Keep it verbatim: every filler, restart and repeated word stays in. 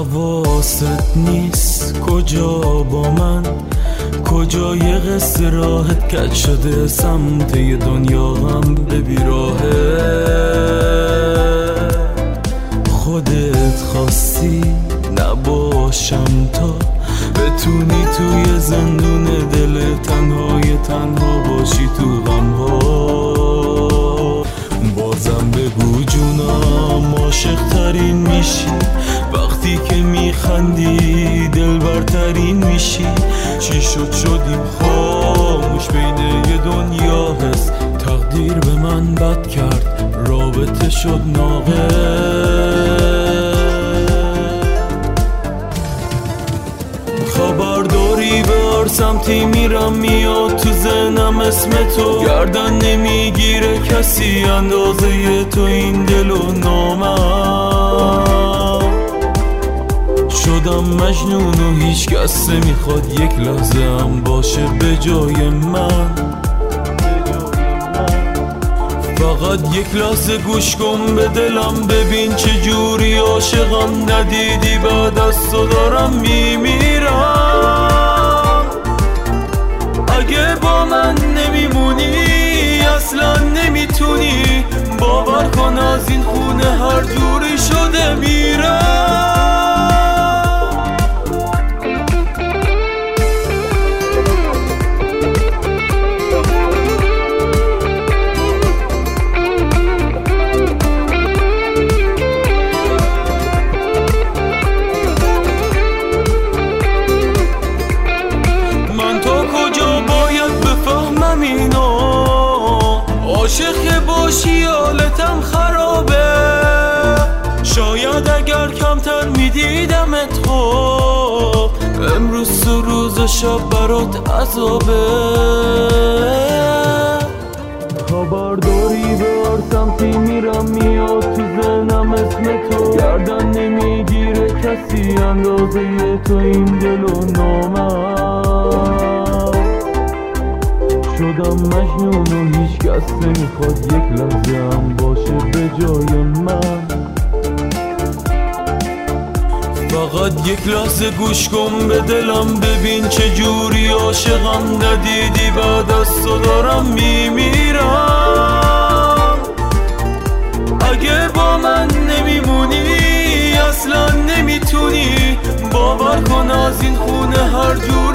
حواست نیست کجا با من، کجای قصه راحت کج شده سمت دنیا هم به بیراهه. خودت خواستی نباشم تا بتونی توی زندون دل تنهای تنها باشی تو غمها. بازم بگو جونم عاشق ترین میشی وقتی که میخندی، دل برترین میشی. چی شد شدیم خاموش بین یه دنیا هست، تقدیر به من بد کرد رابطه شد ناقص. خبرداری به هر سمتی میرم میاد تو ذهنم اسم تو، گردن نمیگیره کسی اندازه تو این دل و نامم. شدم مجنون و هیچ کس نمیخواد یک لحظه هم باشه به جای من. فقط یک لحظه گوش کن به دلم، ببین چه جوری عاشقم. ندیدی بعد از تو دارم میمیرم. اگه با من نمیمونی اصلا نمیتونی باور کن از این خونه هر جوری شده میرم. عاشق باشی حالتم خرابه، شاید اگر کمتر میدیدمت خب امروز تو روز و شب برات عذابه. خبرداری به هر سمتی میرم میاد تو ذهنم اسم تو، گردن نمیگیره کسی اندازه تو این دل و نامم. شدم مجنون و هیچ کس نمیخواد یک لحظه هم باشه به جای من. فقط یک لحظه گوش کن به دلم، ببین چه جوری عاشقم. ندیدی بعد از تو دارم میمیرم. اگه با من نمیمونی اصلا نمیتونی باور کن از این خونه هر جوری